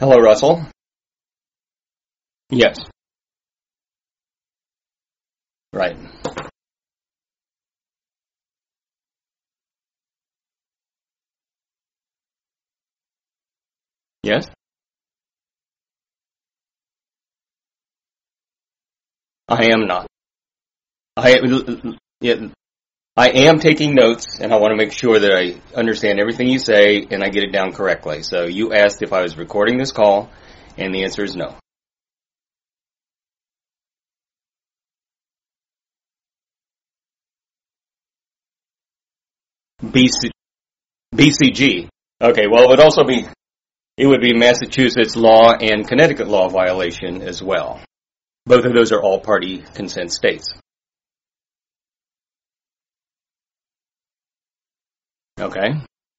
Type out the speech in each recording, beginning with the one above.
Hello, Russell. Yes. Right. Yes? I am not. I, yeah, I am taking notes, and I want to make sure that I understand everything you say and I get it down correctly. So you asked if I was recording this call, and the answer is no. BC, BCG. Okay, well, it would be Massachusetts law and Connecticut law violation as well. Both of those are all party consent states. Okay?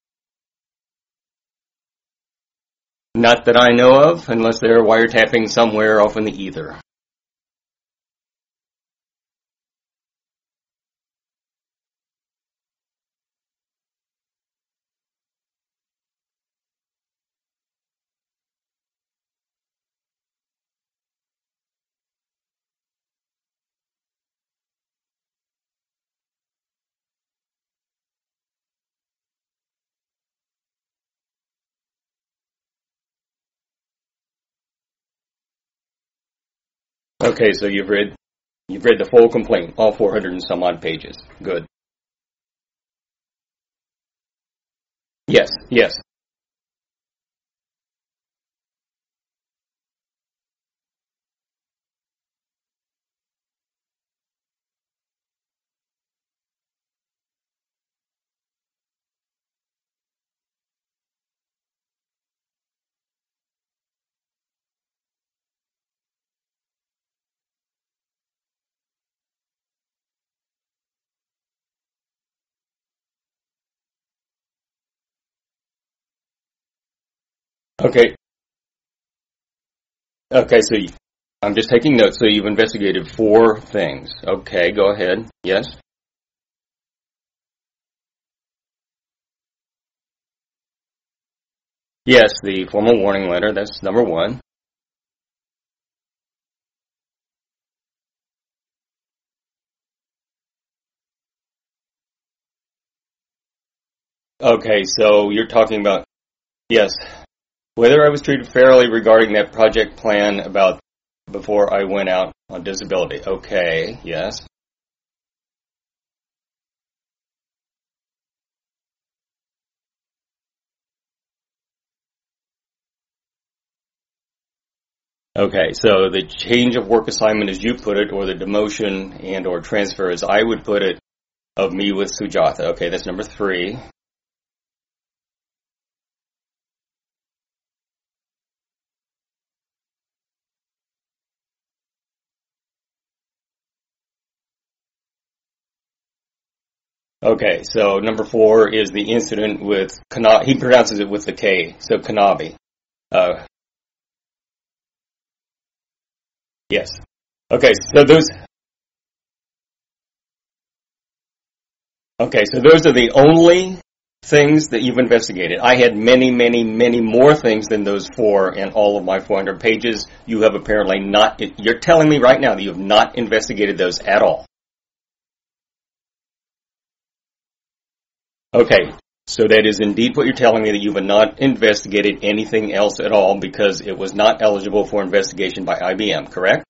Not that I know of, unless they're wiretapping somewhere off in the ether. Okay, so you've read the full complaint, all 400 and some odd pages. Good. Yes, yes. Okay, okay. I'm just taking notes. So you've investigated four things. Okay, go ahead. Yes, yes. The formal warning letter. That's number one. Okay, so you're talking about yes, whether I was treated fairly regarding that project plan about before I went out on disability. Okay, yes. Okay, so the change of work assignment, as you put it, or the demotion and or transfer, as I would put it, of me with Sujatha. Okay, that's number three. Okay, so number four is the incident with Kana. He pronounces it with the K, so Kanabi. Uh, yes. Okay, so those. Okay, so those are the only things that you've investigated. I had many, many, many more things than those four in all of my 400 pages. You have apparently not. You're telling me right now that you have not investigated those at all. Okay, so that is indeed what you're telling me, that you have not investigated anything else at all because it was not eligible for investigation by IBM, correct?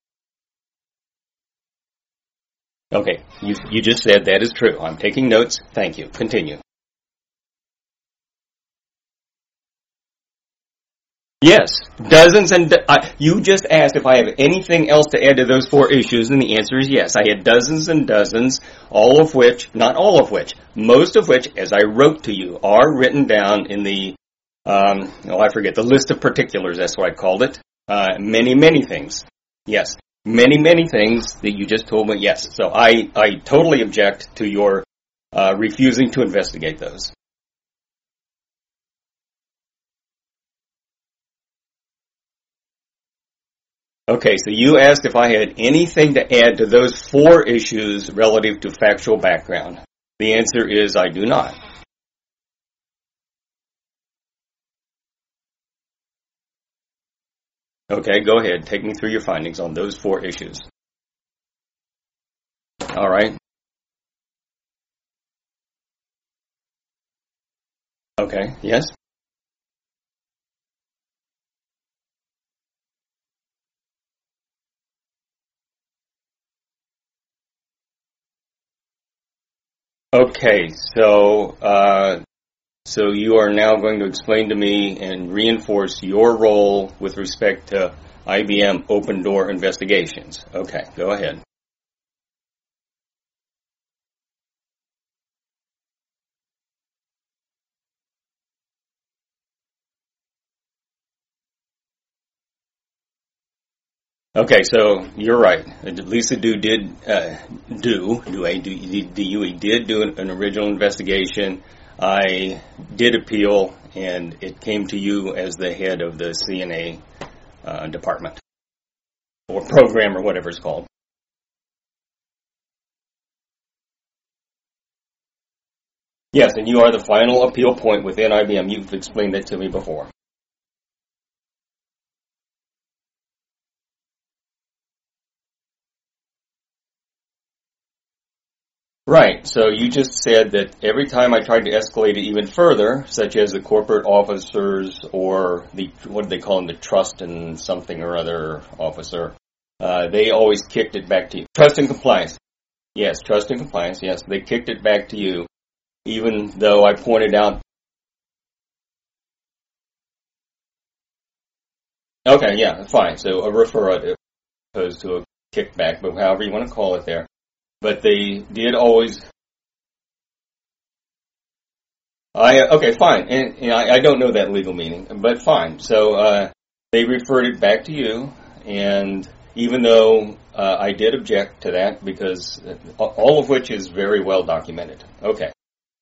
Okay, you just said that is true. I'm taking notes. Thank you. Continue. Yes, dozens and you just asked if I have anything else to add to those four issues, and the answer is yes. I had dozens and dozens, all of which, not all of which, most of which, as I wrote to you, are written down in the, I forget, the list of particulars, that's what I called it. Many, many things. Yes, many, many things that you just told me, yes. So I totally object to your refusing to investigate those. Okay, so you asked if I had anything to add to those four issues relative to factual background. The answer is I do not. Okay, go ahead. Take me through your findings on those 4 issues. All right. Okay, yes. Okay, so you are now going to explain to me and reinforce your role with respect to IBM open door investigations. Okay, go ahead. Okay, so you're right. Lisa Due did do an original investigation. I did appeal, and it came to you as the head of the CNA department or program or whatever it's called. Yes, and you are the final appeal point within IBM. You've explained that to me before. Right. So you just said that every time I tried to escalate it even further, such as the corporate officers or what do they call them, the trust and something or other officer, they always kicked it back to you. Trust and compliance. Yes, trust and compliance. Yes, they kicked it back to you, even though I pointed out. Okay, yeah, fine. So a referral opposed to a kickback, but however you want to call it there. But they did always. Okay, fine, and I don't know that legal meaning, but fine. So they referred it back to you, and even though I did object to that, because all of which is very well documented. Okay,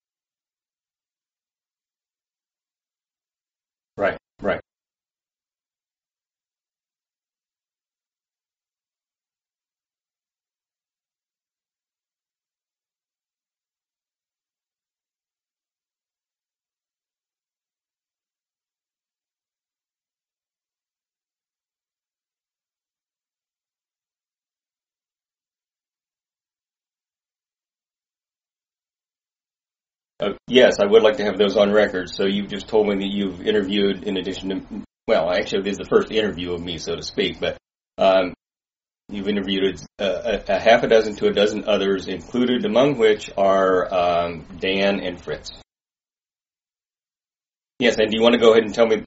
right, right. Yes, I would like to have those on record. So you've just told me that you've interviewed, in addition to, well, actually, this is the first interview of me, so to speak, but you've interviewed a half a dozen to a dozen others, included among which are Dan and Fritz. Yes, and do you want to go ahead and tell me?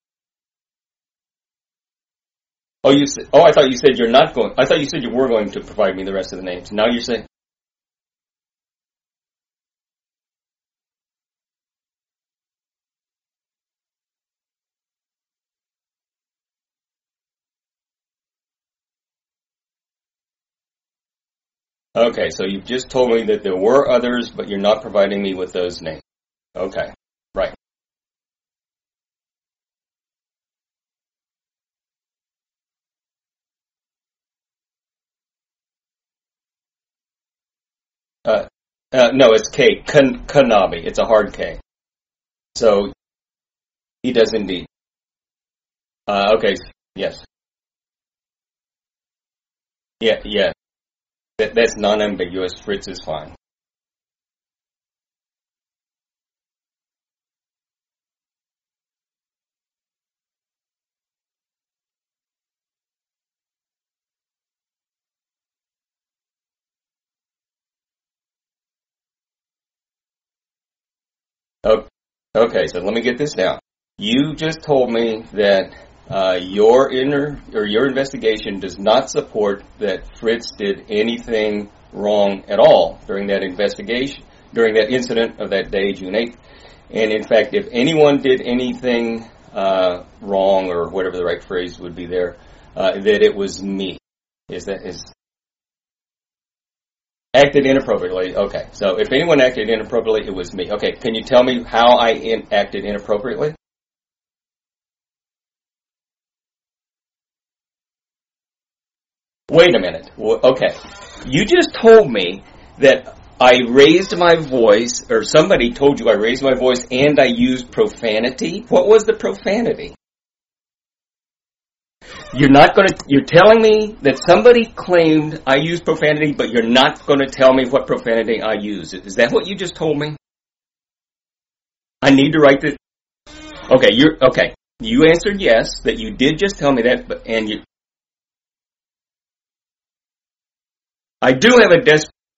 Oh, I thought you said you're not going. I thought you said you were going to provide me the rest of the names. Now you're saying. Okay, so you've just told me that there were others, but you're not providing me with those names. Okay, right. Uh, no, it's K. Kanabi. It's a hard K. So he does indeed. Okay, yes. Yeah, yeah. That's non-ambiguous. Fritz is fine. Okay, so let me get this down. You just told me that your investigation does not support that Fritz did anything wrong at all during that investigation, during that incident of that day, June 8th. And in fact, if anyone did anything wrong, or whatever the right phrase would be there, that it was me. Is acted inappropriately? Okay, so if anyone acted inappropriately, it was me. Okay, can you tell me how I acted inappropriately? Wait a minute. Okay. You just told me that I raised my voice, or somebody told you I raised my voice and I used profanity. What was the profanity? You're telling me that somebody claimed I used profanity, but you're not going to tell me what profanity I used. Is that what you just told me? I need to write this. Okay, you answered yes, that you did just tell me that, I do have a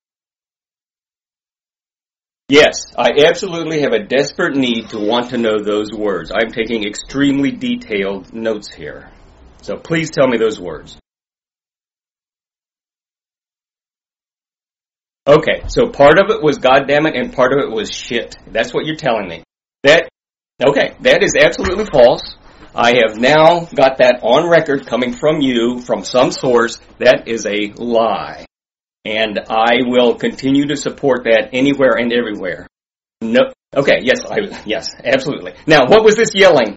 yes, I absolutely have a desperate need to want to know those words. I'm taking extremely detailed notes here. So please tell me those words. Okay, so part of it was goddammit and part of it was shit. That's what you're telling me. That is absolutely false. I have now got that on record coming from you, from some source. That is a lie. And I will continue to support that anywhere and everywhere. No. Okay, yes, absolutely. Now, what was this yelling?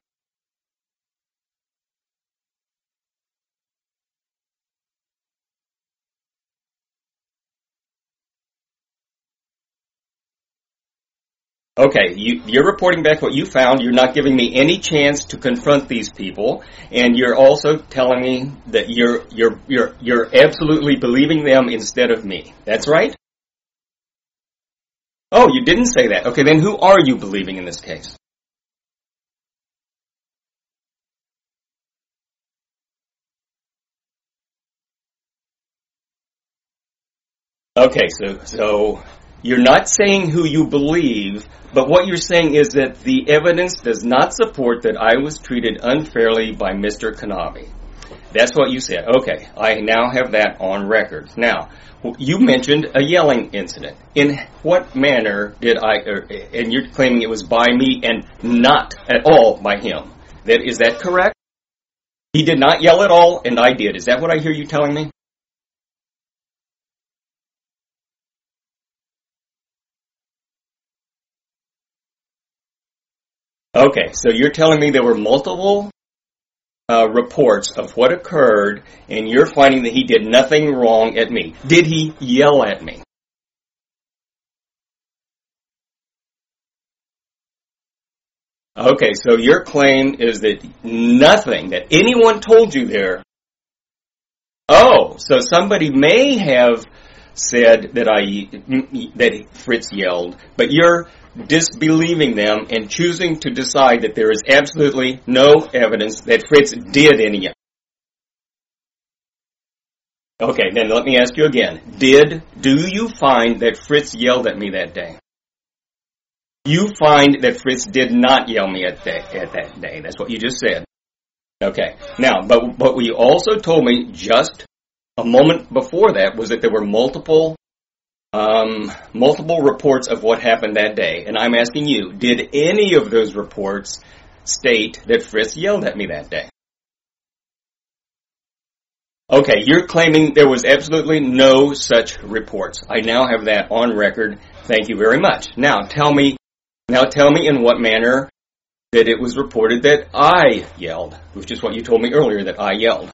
Okay, you're reporting back what you found. You're not giving me any chance to confront these people, and you're also telling me that you're absolutely believing them instead of me. That's right? Oh, you didn't say that. Okay, then who are you believing in this case? Okay, so you're not saying who you believe, but what you're saying is that the evidence does not support that I was treated unfairly by Mr. Kanavi. That's what you said. Okay, I now have that on record. Now, you mentioned a yelling incident. In what manner did and you're claiming it was by me and not at all by him. Is that correct? He did not yell at all, and I did. Is that what I hear you telling me? Okay, so you're telling me there were multiple reports of what occurred, and you're finding that he did nothing wrong at me. Did he yell at me? Okay, so your claim is that nothing that anyone told you there. Oh, so somebody may have said that Fritz yelled, but you're disbelieving them and choosing to decide that there is absolutely no evidence that Fritz did any. Okay, then let me ask you again. Do you find that Fritz yelled at me that day? You find that Fritz did not yell me at that day. That's what you just said. Okay. Now, but what you also told me just a moment before that was that there were multiple reports of what happened that day. And I'm asking you, did any of those reports state that Fritz yelled at me that day? Okay, you're claiming there was absolutely no such reports. I now have that on record. Thank you very much. Now tell me in what manner that it was reported that I yelled, which is what you told me earlier, that I yelled.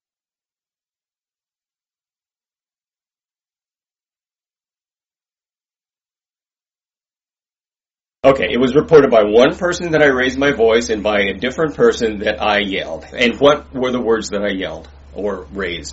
Okay, it was reported by one person that I raised my voice and by a different person that I yelled. And what were the words that I yelled or raised?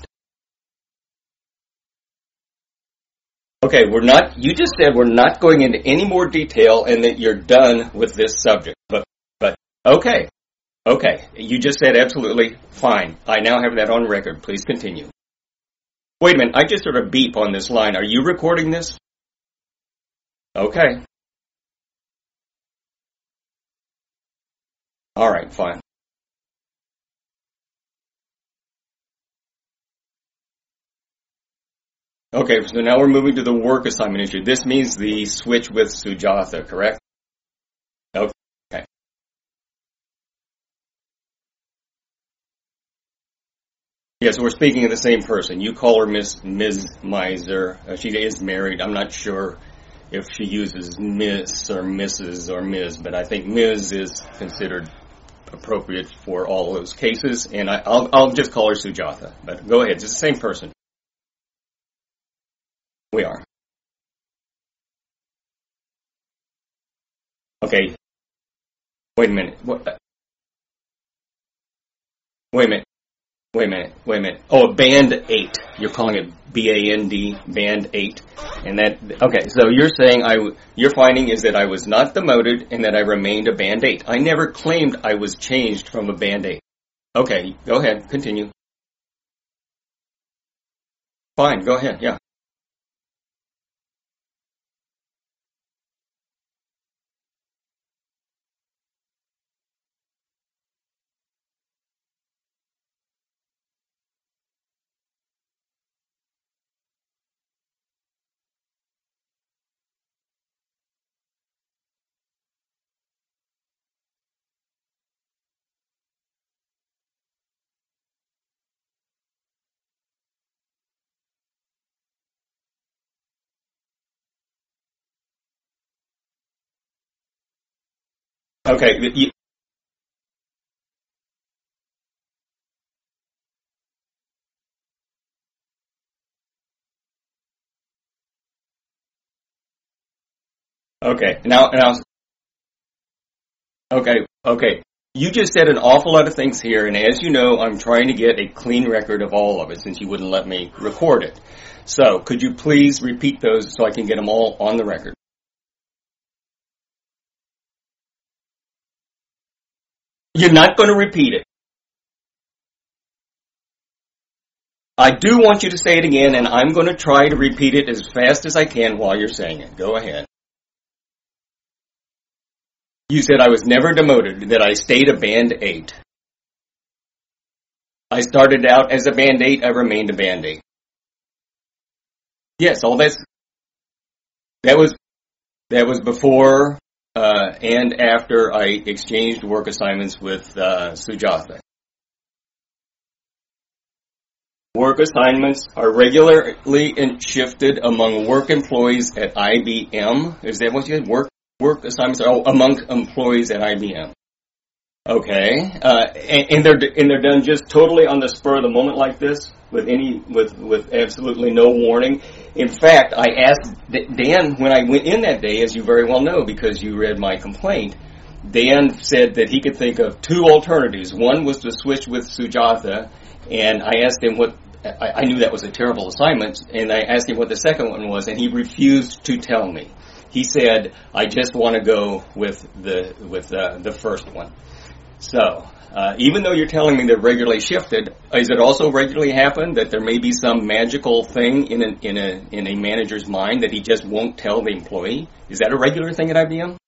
Okay, you just said we're not going into any more detail and that you're done with this subject. But okay, you just said absolutely fine. I now have that on record. Please continue. Wait a minute, I just heard a beep on this line. Are you recording this? Okay. All right, fine. Okay, so now we're moving to the work assignment issue. This means the switch with Sujatha, correct? Okay. Yes, we're speaking of the same person. You call her Ms. Miser. She is married. I'm not sure if she uses Miss or Mrs. or Ms., but I think Ms. is considered appropriate for all those cases, and I'll just call her Sujatha. But go ahead, it's the same person. We are. Okay. Wait a minute. Wait a minute. Wait a minute. Oh, band 8. You're calling it BAND, band 8. And okay, so you're saying your finding is that I was not demoted and that I remained a band 8. I never claimed I was changed from a band 8. Okay, go ahead, continue. Fine, go ahead, yeah. Okay, okay, now, okay. You just said an awful lot of things here, and as you know, I'm trying to get a clean record of all of it since you wouldn't let me record it. So, could you please repeat those so I can get them all on the record? You're not going to repeat it. I do want you to say it again, and I'm going to try to repeat it as fast as I can while you're saying it. Go ahead. You said I was never demoted, that I stayed a band 8. I started out as a band 8, I remained a band 8. Yes, that was before and after I exchanged work assignments with Sujatha. Work assignments are regularly shifted among work employees at IBM. Is that what you said? Work assignments are among employees at IBM. Okay, and they're done just totally on the spur of the moment like this, with absolutely no warning. In fact, I asked Dan when I went in that day, as you very well know because you read my complaint. Dan said that he could think of two alternatives. One was to switch with Sujatha, and I asked him what. I knew that was a terrible assignment, and I asked him what the second one was, and he refused to tell me. He said, "I just want to go with the first one." So, even though you're telling me they're regularly shifted, is it also regularly happened that there may be some magical thing in a manager's mind that he just won't tell the employee? Is that a regular thing at IBM?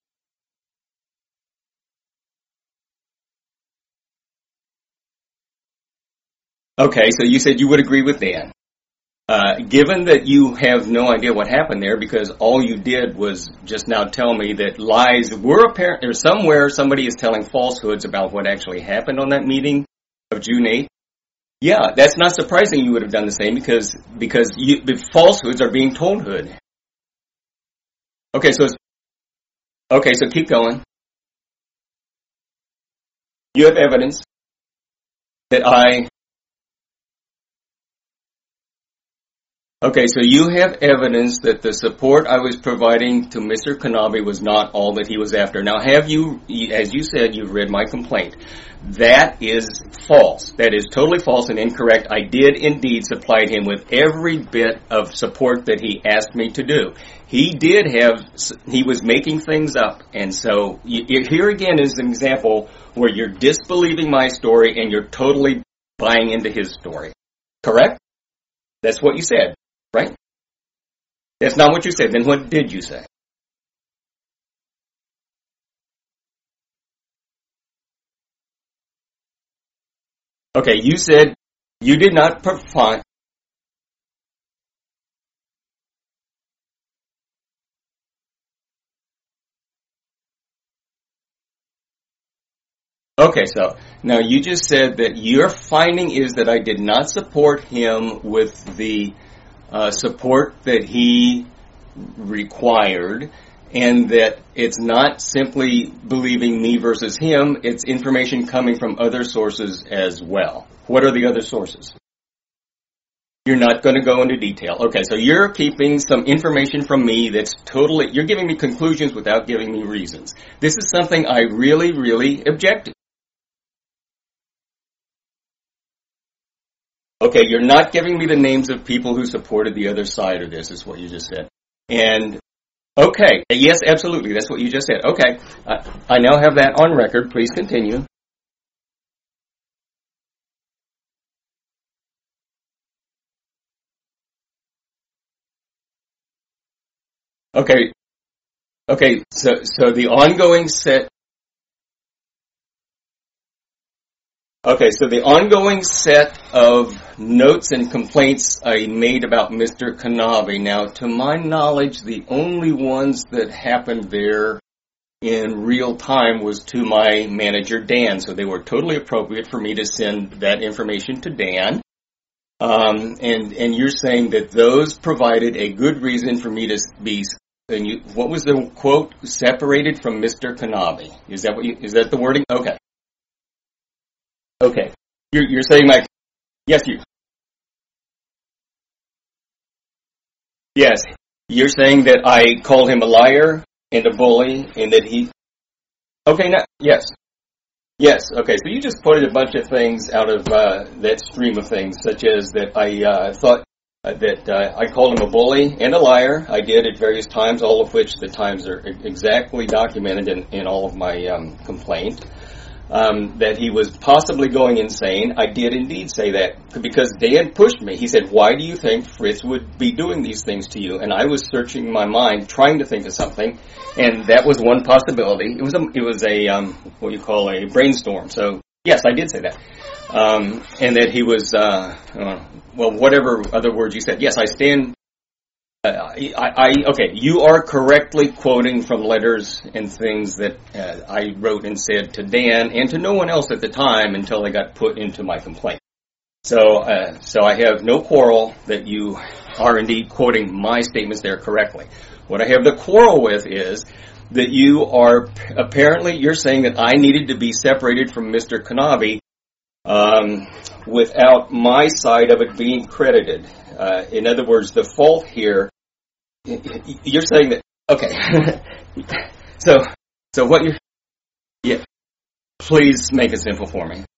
Okay, so you said you would agree with Dan. Given that you have no idea what happened there because all you did was just now tell me that lies were apparent, or somewhere somebody is telling falsehoods about what actually happened on that meeting of June 8th. Yeah, that's not surprising you would have done the same because the falsehoods are being told hood. Okay, so keep going. You have evidence that Okay, so you have evidence that the support I was providing to Mr. Kanabe was not all that he was after. Now, have you, as you said, you've read my complaint. That is false. That is totally false and incorrect. I did indeed supply him with every bit of support that he asked me to do. He was making things up. And so, here again is an example where you're disbelieving my story and you're totally buying into his story. Correct? That's what you said. Right? That's not what you said. Then what did you say? Okay, you said you did not provide. Okay, so now you just said that your finding is that I did not support him with the support that he required, and that it's not simply believing me versus him, it's information coming from other sources as well. What are the other sources? You're not going to go into detail. Okay, so you're keeping some information from me that's totally, you're giving me conclusions without giving me reasons. This is something I really, really object to. Okay, you're not giving me the names of people who supported the other side of this, is what you just said. And, okay, yes, absolutely, that's what you just said. Okay, I now have that on record. Please continue. Okay, so the ongoing set. Okay, so the ongoing set of notes and complaints I made about Mr. Kanabe. Now, to my knowledge, the only ones that happened there in real time was to my manager, Dan. So they were totally appropriate for me to send that information to Dan. And you're saying that those provided a good reason for me to be. And what was the quote? Separated from Mr. Kanabe. Is that the wording? Okay. Okay. You're saying yes, yes. You're saying that I called him a liar and a bully and that okay, yes. Yes, okay, so you just quoted a bunch of things out of that stream of things, such as that I thought that I called him a bully and a liar. I did at various times, all of which the times are exactly documented in all of my complaint. That he was possibly going insane. I did indeed say that because Dan pushed me. He said, "Why do you think Fritz would be doing these things to you?" And I was searching my mind, trying to think of something, and that was one possibility. It was a what you call a brainstorm. So yes, I did say that, and that he was well, whatever other words you said. Yes, I stand. Okay, you are correctly quoting from letters and things that I wrote and said to Dan and to no one else at the time until they got put into my complaint. So I have no quarrel that you are indeed quoting my statements there correctly. What I have the quarrel with is that you are you're saying that I needed to be separated from Mr. Kanabe without my side of it being credited. In other words, the fault here, you're saying that, okay. so what yeah, please make it simple for me.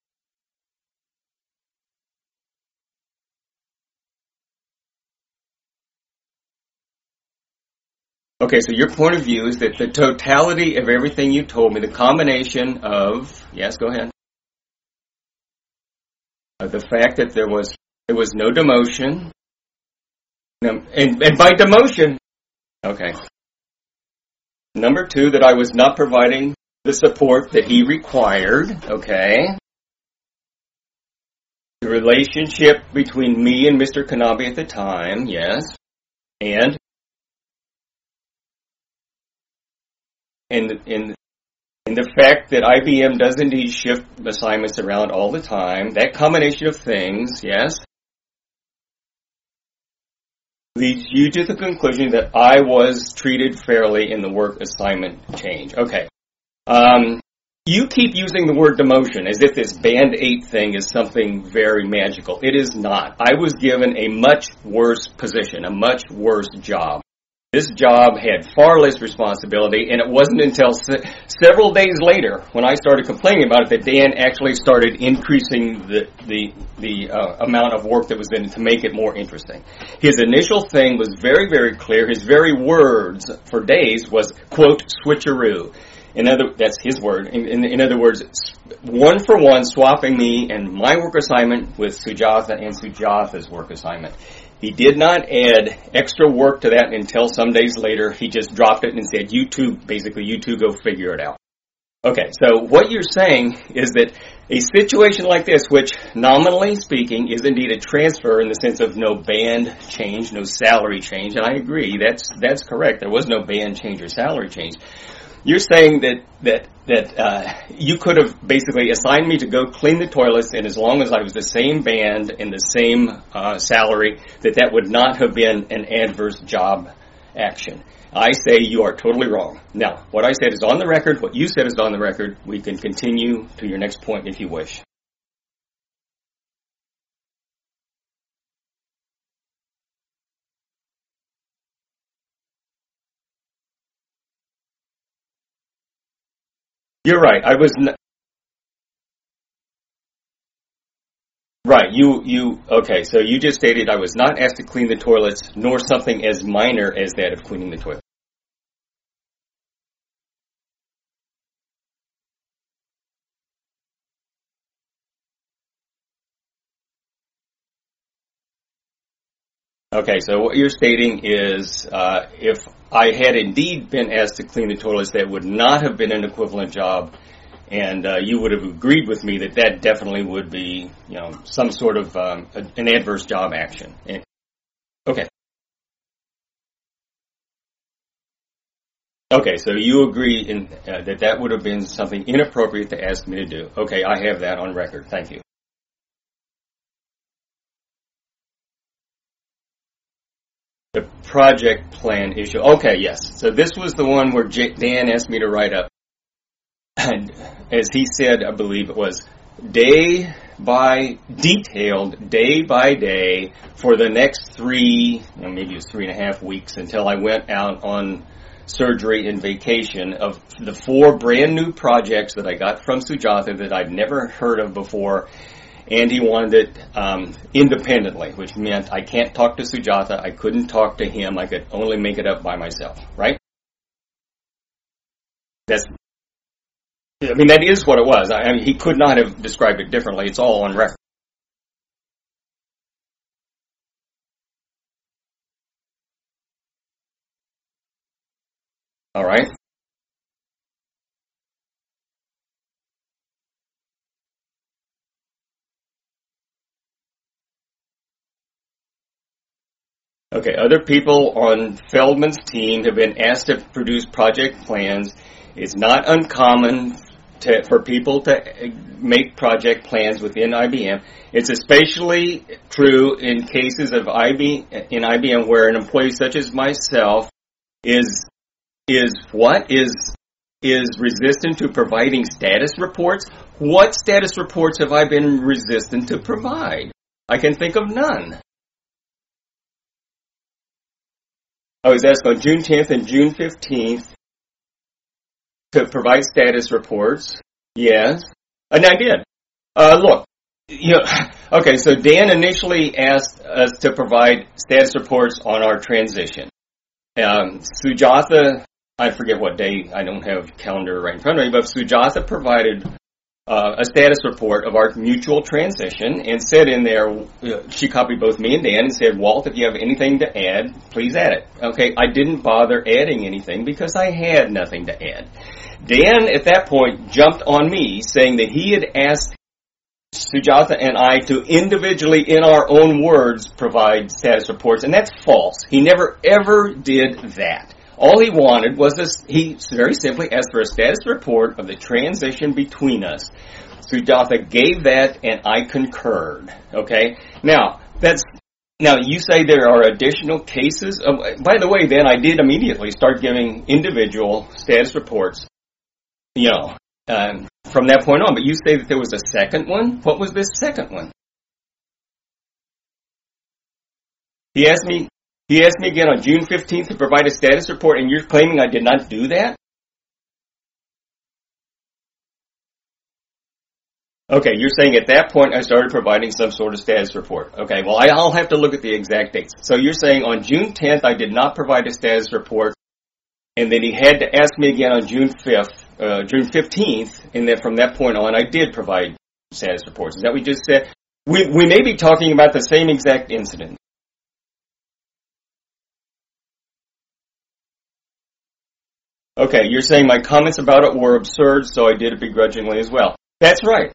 Okay, so your point of view is that the totality of everything you told me, the combination of, yes, go ahead, the fact that there was no demotion, and by demotion, okay. Number two, that I was not providing the support that he required, okay. The relationship between me and Mr. Kanabe at the time, yes. And the fact that IBM does indeed shift assignments around all the time, that combination of things, yes, leads you to the conclusion that I was treated fairly in the work assignment change. Okay. You keep using the word demotion as if this Band-Aid thing is something very magical. It is not. I was given a much worse position, a much worse job. This job had far less responsibility, and it wasn't until several days later, when I started complaining about it, that Dan actually started increasing the amount of work that was in it to make it more interesting. His initial thing was very, very clear. His very words for days was, quote, switcheroo. That's his word. In other words, one for one, swapping me and my work assignment with Sujatha and Sujatha's work assignment. He did not add extra work to that until some days later. He just dropped it and said, you two go figure it out. Okay, so what you're saying is that a situation like this, which nominally speaking is indeed a transfer in the sense of no band change, no salary change, and I agree, that's correct. There was no band change or salary change. You're saying that you could have basically assigned me to go clean the toilets, and as long as I was the same band and the same salary, that would not have been an adverse job action. I say you are totally wrong. Now, what I said is on the record. What you said is on the record. We can continue to your next point if you wish. You're right. Right, okay, so you just stated I was not asked to clean the toilets, nor something as minor as that of cleaning the toilet. Okay, so what you're stating is if I had indeed been asked to clean the toilets, that would not have been an equivalent job, and you would have agreed with me that that definitely would be, some sort of an adverse job action. Okay. Okay, so you agree that that would have been something inappropriate to ask me to do. Okay, I have that on record. Thank you. The project plan issue. Okay, yes. So this was the one where Dan asked me to write up. And as he said, I believe it was day by day for the next maybe it was 3.5 weeks until I went out on surgery and vacation of the 4 brand new projects that I got from Sujatha that I'd never heard of before. And he wanted it independently, which meant I can't talk to Sujatha. I couldn't talk to him. I could only make it up by myself, right? That is what it was. I mean, he could not have described it differently. It's all on record. All right? Okay, other people on Feldman's team have been asked to produce project plans. It's not uncommon for people to make project plans within IBM. It's especially true in cases of IBM where an employee such as myself is resistant to providing status reports. What status reports have I been resistant to provide? I can think of none. I was asked on June 10th and June 15th to provide status reports. Yes. And I did. Look, okay, so Dan initially asked us to provide status reports on our transition. Sujatha, I forget what day, I don't have a calendar right in front of me, but Sujatha provided a status report of our mutual transition and said in there, she copied both me and Dan and said, Walt, if you have anything to add, please add it. Okay, I didn't bother adding anything because I had nothing to add. Dan, at that point, jumped on me saying that he had asked Sujatha and I to individually, in our own words, provide status reports, and that's false. He never, ever did that. All he wanted was he very simply asked for a status report of the transition between us. Sujatha gave that, and I concurred. Okay? Now you say there are additional cases. By the way, then I did immediately start giving individual status reports, from that point on. But you say that there was a second one? What was this second one? He asked me again on June 15th to provide a status report, and you're claiming I did not do that? Okay, you're saying at that point I started providing some sort of status report. Okay, well, I'll have to look at the exact dates. So you're saying on June 10th I did not provide a status report, and then he had to ask me again on June 15th, and then from that point on I did provide status reports. Is that what you just said? We may be talking about the same exact incident. Okay, you're saying my comments about it were absurd, so I did it begrudgingly as well. That's right.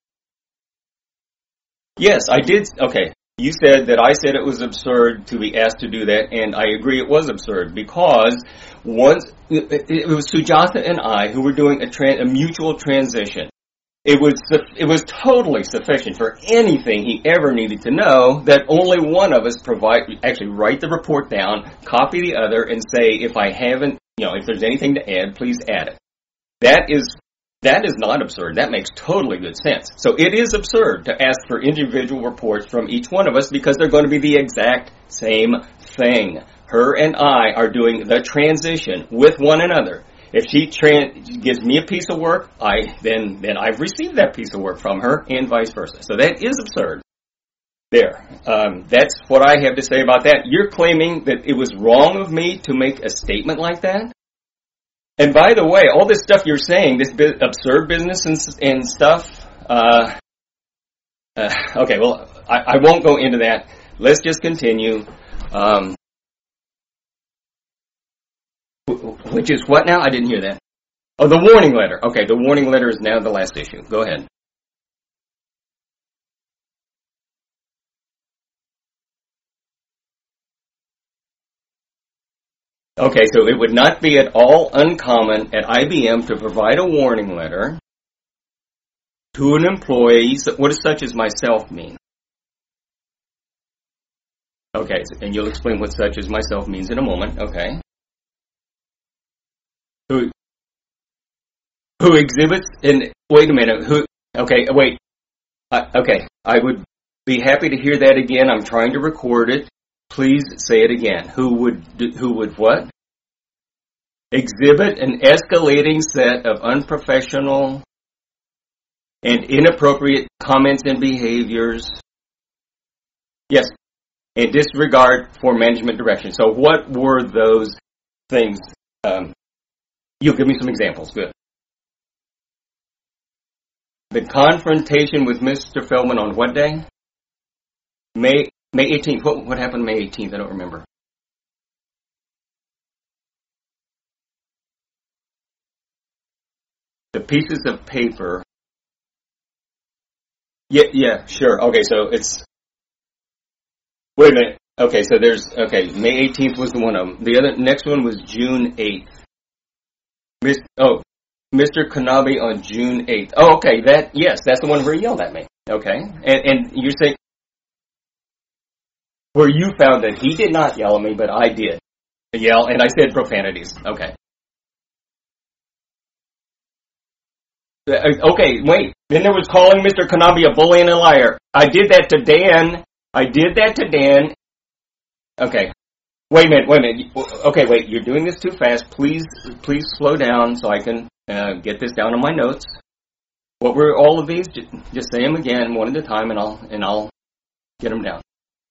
Yes, I did. Okay, you said that I said it was absurd to be asked to do that, and I agree it was absurd because once it was Sujatha and I who were doing a mutual transition. It was totally sufficient for anything he ever needed to know that only one of us actually write the report down, copy the other, and say if I haven't. If there's anything to add, please add it. That is not absurd. That makes totally good sense. So it is absurd to ask for individual reports from each one of us because they're going to be the exact same thing. Her and I are doing the transition with one another. If she gives me a piece of work, then I've received that piece of work from her and vice versa. So that is absurd. There. That's what I have to say about that. You're claiming that it was wrong of me to make a statement like that? And by the way, all this stuff you're saying, this absurd business and stuff, okay, well, I won't go into that. Let's just continue. Which is what now? I didn't hear that. Oh, the warning letter. Okay, the warning letter is now the last issue. Go ahead. Okay, so it would not be at all uncommon at IBM to provide a warning letter to an employee. What does such as myself mean? Okay, and you'll explain what such as myself means in a moment. Okay. Who exhibits, and wait a minute, okay, wait. Okay, I would be happy to hear that again. I'm trying to record it. Please say it again. Who would what? Exhibit an escalating set of unprofessional and inappropriate comments and behaviors. Yes, and disregard for management direction. So what were those things? You'll give me some examples. Good. The confrontation with Mr. Feldman on what day? May 18th. What happened May 18th? I don't remember. The pieces of paper. Yeah, sure. Okay, so it's... Wait a minute. Okay, so May 18th was the one of them. The next one was June 8th. Mr. Kanabe on June 8th. Oh, okay, that's the one where he yelled at me. Okay, and you're saying... Where you found that he did not yell at me, but I did yell, and I said profanities. Okay. Okay, wait. Then there was calling Mr. Kanabe a bully and a liar. I did that to Dan. Okay. Wait a minute. Okay, wait. You're doing this too fast. Please slow down so I can get this down on my notes. What were all of these? Just say them again, one at a time, and I'll get them down.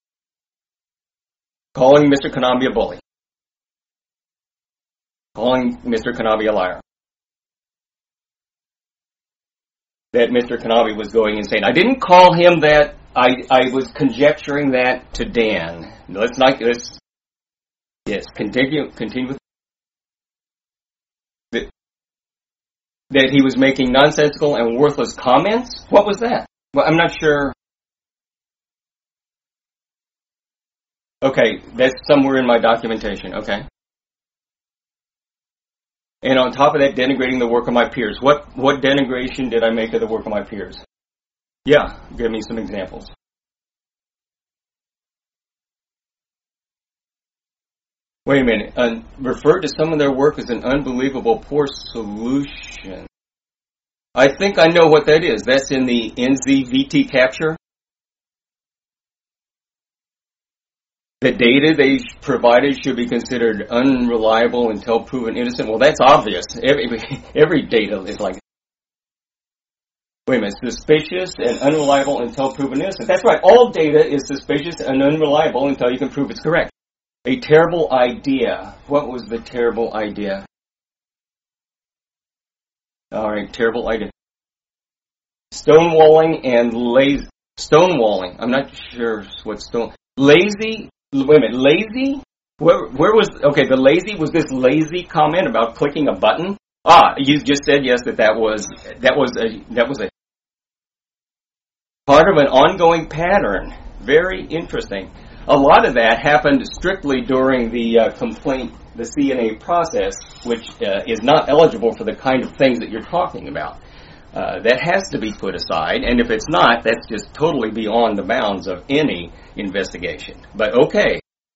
Calling Mr. Kanabe a bully. Calling Mr. Kanabe a liar. That Mr. Kanabe was going insane. I didn't call him that. I was conjecturing that to Dan. Yes, continue with that he was making nonsensical and worthless comments? What was that? Well, I'm not sure. Okay, that's somewhere in my documentation. Okay. And on top of that, denigrating the work of my peers. What denigration did I make of the work of my peers? Yeah, give me some examples. Wait a minute. Refer to some of their work as an unbelievable poor solution. I think I know what that is. That's in the NZVT capture. The data they provided should be considered unreliable until proven innocent. Well, that's obvious. Every data is like, wait a minute, suspicious and unreliable until proven innocent. That's right. All data is suspicious and unreliable until you can prove it's correct. A terrible idea. What was the terrible idea? All right, terrible idea. Stonewalling and lazy. Stonewalling. I'm not sure what lazy. Wait a minute, lazy? Where was, okay, the lazy, was this lazy comment about clicking a button? You just said yes, that was a part of an ongoing pattern. Very interesting. A lot of that happened strictly during the complaint, the CNA process, which is not eligible for the kind of things that you're talking about. That has to be put aside, and if it's not, that's just totally beyond the bounds of any investigation. But okay.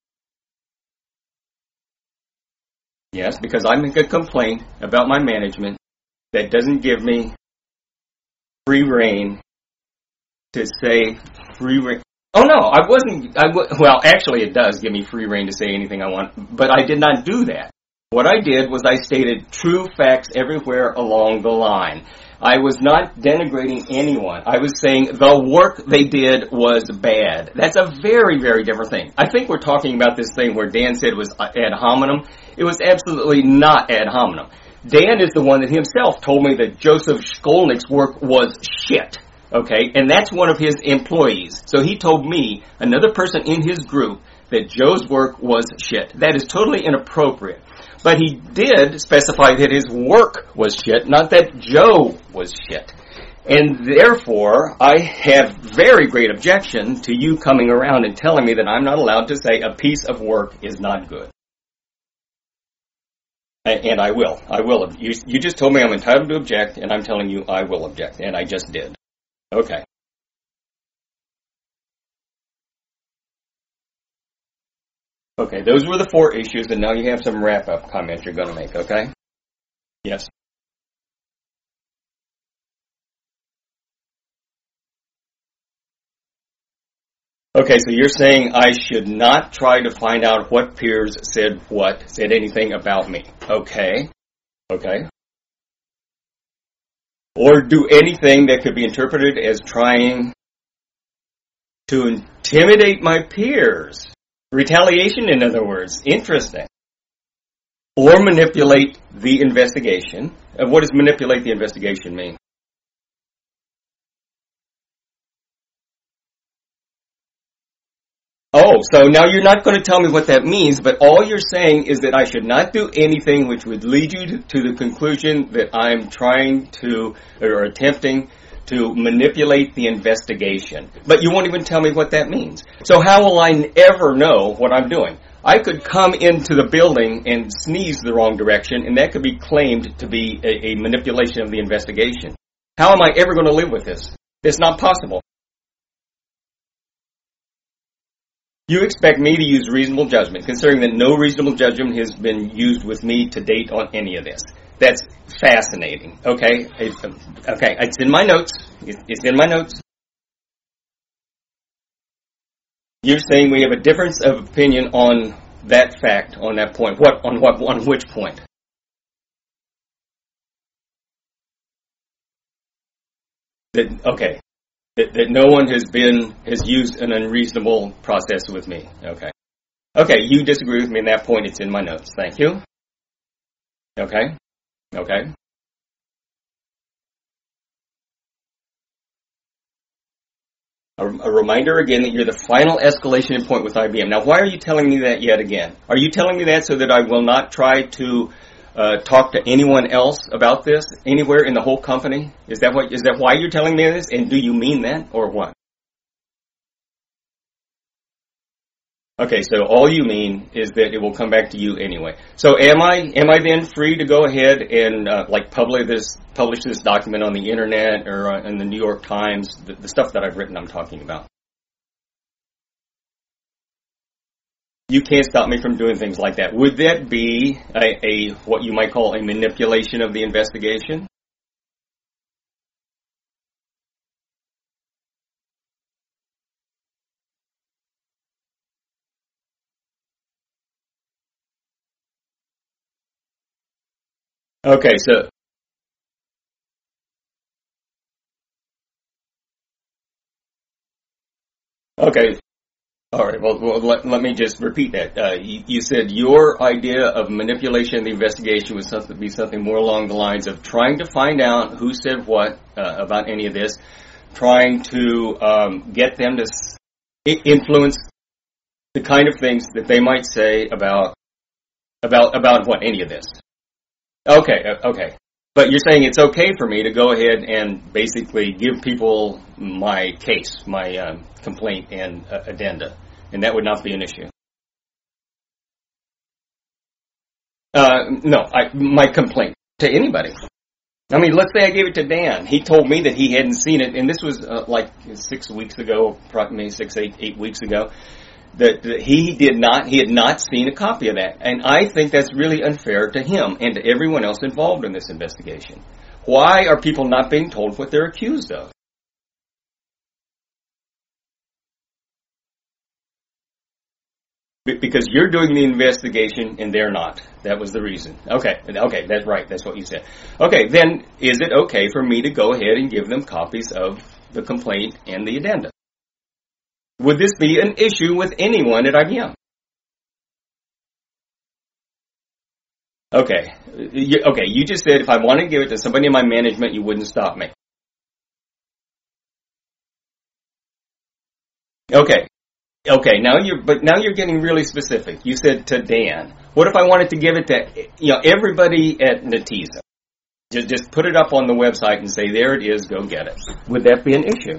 Yes, because I make a complaint about my management that doesn't give me free rein to say free rein. Oh no, I wasn't, well, actually it does give me free rein to say anything I want, but I did not do that. What I did was I stated true facts everywhere along the line. I was not denigrating anyone. I was saying the work they did was bad. That's a very, very different thing. I think we're talking about this thing where Dan said was ad hominem. It was absolutely not ad hominem. Dan is the one that himself told me that Joseph Skolnick's work was shit. Okay? And that's one of his employees. So he told me, another person in his group, that Joe's work was shit. That is totally inappropriate. But he did specify that his work was shit, not that Joe was shit. And therefore, I have very great objection to you coming around and telling me that I'm not allowed to say a piece of work is not good. And I will. I will. You just told me I'm entitled to object, and I'm telling you I will object. And I just did. Okay. Okay, those were the 4 issues, and now you have some wrap-up comments you're going to make, okay? Yes. Okay, so you're saying I should not try to find out what peers said anything about me. Okay. Okay. Or do anything that could be interpreted as trying to intimidate my peers. Retaliation, in other words. Interesting. Or manipulate the investigation. What does manipulate the investigation mean? Oh, so now you're not going to tell me what that means, but all you're saying is that I should not do anything which would lead you to the conclusion that I'm trying to, or attempting to manipulate the investigation. But you won't even tell me what that means. So how will I ever know what I'm doing? I could come into the building and sneeze the wrong direction, and that could be claimed to be a manipulation of the investigation. How am I ever going to live with this? It's not possible. You expect me to use reasonable judgment, considering that no reasonable judgment has been used with me to date on any of this. That's fascinating. Okay? It's in my notes. It's in my notes. You're saying we have a difference of opinion on that fact, on that point. On which point? That no one has used an unreasonable process with me. Okay, you disagree with me on that point. It's in my notes. Thank you. Okay. A reminder again that you're the final escalation point with IBM. Now, why are you telling me that yet again? Are you telling me that so that I will not try to talk to anyone else about this anywhere in the whole company? Is that why you're telling me this? And do you mean that or what? Okay, so all you mean is that it will come back to you anyway. So am I then free to go ahead and publish this document on the internet or in the New York Times, the stuff that I've written I'm talking about? You can't stop me from doing things like that. Would that be a what you might call a manipulation of the investigation? Okay, so okay. All right, well let me just repeat that. You said your idea of manipulation of the investigation was something more along the lines of trying to find out who said what about any of this, trying to get them to influence the kind of things that they might say about what, any of this. Okay. But you're saying it's okay for me to go ahead and basically give people my case, my complaint and addenda, and that would not be an issue. No, my complaint to anybody. I mean, let's say I gave it to Dan. He told me that he hadn't seen it, and this was 6 weeks ago, maybe 8 weeks ago. That he had not seen a copy of that. And I think that's really unfair to him and to everyone else involved in this investigation. Why are people not being told what they're accused of? Because you're doing the investigation and they're not. That was the reason. Okay, that's right. That's what you said. Okay, then is it okay for me to go ahead and give them copies of the complaint and the addenda? Would this be an issue with anyone at IBM? Okay, you just said if I want to give it to somebody in my management, you wouldn't stop me. Okay, now you're getting really specific. You said to Dan. What if I wanted to give it to everybody at Netezza? Just put it up on the website and say, there it is, go get it. Would that be an issue?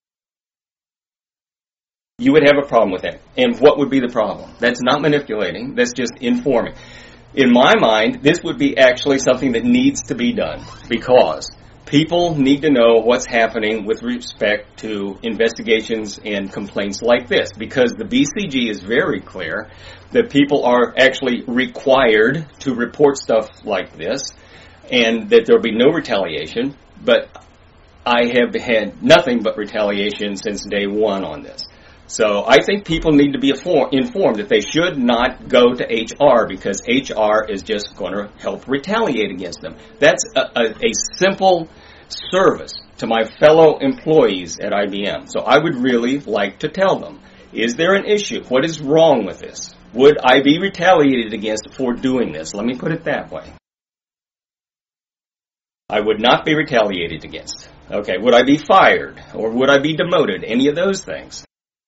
You would have a problem with that. And what would be the problem? That's not manipulating. That's just informing. In my mind, this would be actually something that needs to be done because people need to know what's happening with respect to investigations and complaints like this, because the BCG is very clear that people are actually required to report stuff like this and that there'll be no retaliation, but I have had nothing but retaliation since day one on this. So I think people need to be informed that they should not go to HR because HR is just going to help retaliate against them. That's a simple service to my fellow employees at IBM. So I would really like to tell them, is there an issue? What is wrong with this? Would I be retaliated against for doing this? Let me put it that way. I would not be retaliated against. Okay, would I be fired? Or would I be demoted? Any of those things.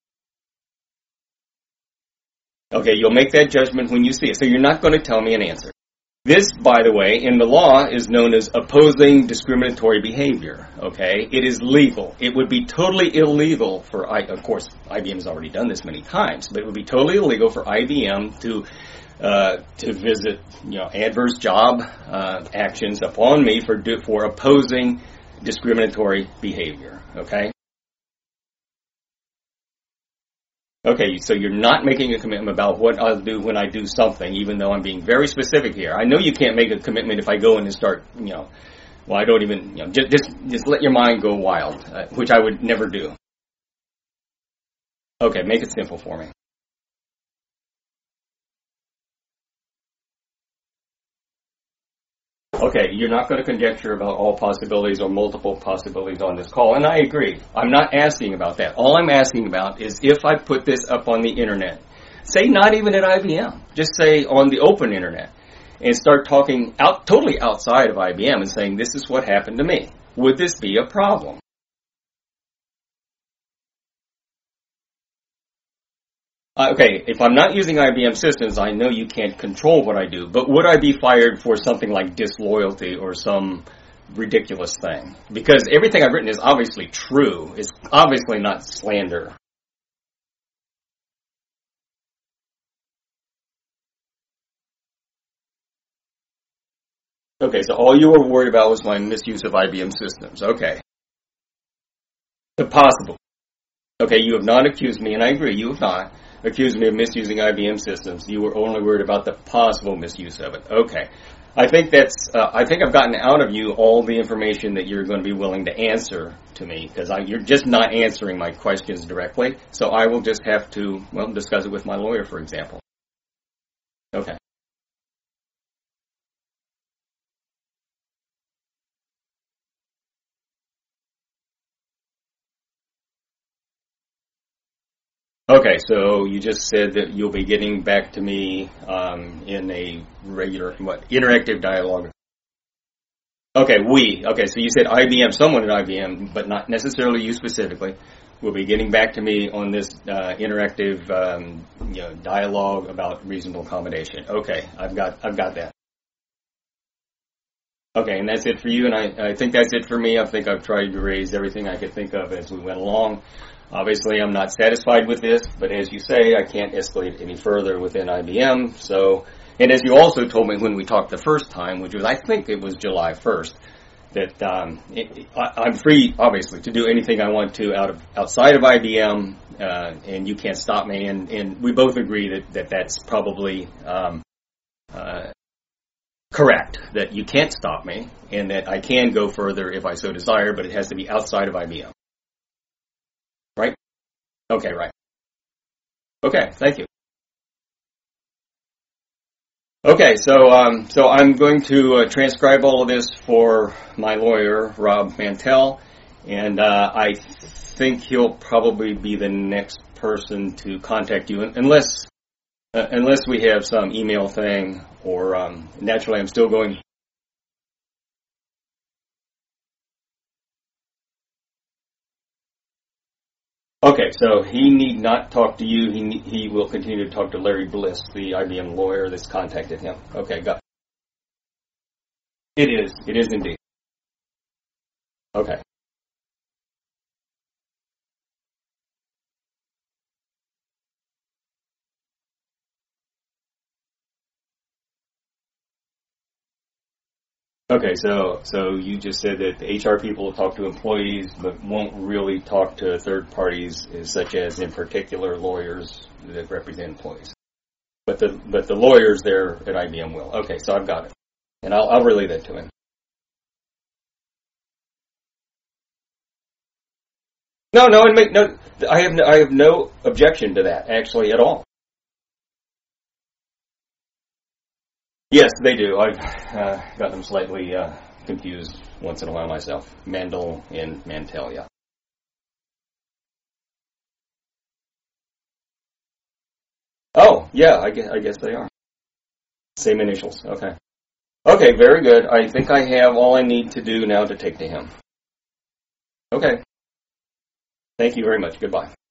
Okay, you'll make that judgment when you see it. So you're not going to tell me an answer. This, by the way, in the law is known as opposing discriminatory behavior. Okay, it is legal. It would be totally illegal for, of course, IBM has already done this many times, but it would be totally illegal for IBM to visit, adverse job actions upon me for opposing discriminatory behavior. Okay. Okay, so you're not making a commitment about what I'll do when I do something, even though I'm being very specific here. I know you can't make a commitment if I go in and start, I don't even, just let your mind go wild, which I would never do. Okay, make it simple for me. Okay, you're not going to conjecture about all possibilities or multiple possibilities on this call, and I agree. I'm not asking about that. All I'm asking about is if I put this up on the internet, say not even at IBM, just say on the open internet, and start talking totally outside of IBM and saying this is what happened to me. Would this be a problem? Okay, if I'm not using IBM systems, I know you can't control what I do, but would I be fired for something like disloyalty or some ridiculous thing? Because everything I've written is obviously true. It's obviously not slander. Okay, so all you were worried about was my misuse of IBM systems. Okay. The possible. Okay, you have not accused me, and I agree, you have not accused me of misusing IBM systems. You were only worried about the possible misuse of it. Okay. I think I've gotten out of you all the information that you're going to be willing to answer to me, because you're just not answering my questions directly, so I will just have to, discuss it with my lawyer, for example. Okay. Okay, so you just said that you'll be getting back to me in a regular, interactive dialogue. Okay, so you said IBM, someone at IBM, but not necessarily you specifically, will be getting back to me on this interactive dialogue about reasonable accommodation. Okay, I've got that. Okay, and that's it for you, and I think that's it for me. I think I've tried to raise everything I could think of as we went along. Obviously, I'm not satisfied with this, but as you say, I can't escalate any further within IBM. So, and as you also told me when we talked the first time, which was, I think it was July 1st, that I'm free, obviously, to do anything I want to outside of IBM, and you can't stop me. And we both agree that that's probably correct, that you can't stop me, and that I can go further if I so desire, but it has to be outside of IBM. Right? Okay, right. Okay, thank you. Okay, so I'm going to transcribe all of this for my lawyer, Rob Mantell, and I think he'll probably be the next person to contact you, unless we have some email thing, or naturally I'm still going. Okay, so he need not talk to you. He will continue to talk to Larry Bliss, the IBM lawyer that's contacted him. Okay, got it. It is indeed. Okay. Okay, so you just said that the HR people will talk to employees, but won't really talk to third parties, such as in particular lawyers that represent employees. But the lawyers there at IBM will. Okay, so I've got it, and I'll relay that to him. No, I have no objection to that actually at all. Yes, they do. I've got them slightly confused once in a while myself. Mandel and Mantell, yeah. Oh, yeah, I guess they are. Same initials. Okay. Okay, very good. I think I have all I need to do now to take to him. Okay. Thank you very much. Goodbye.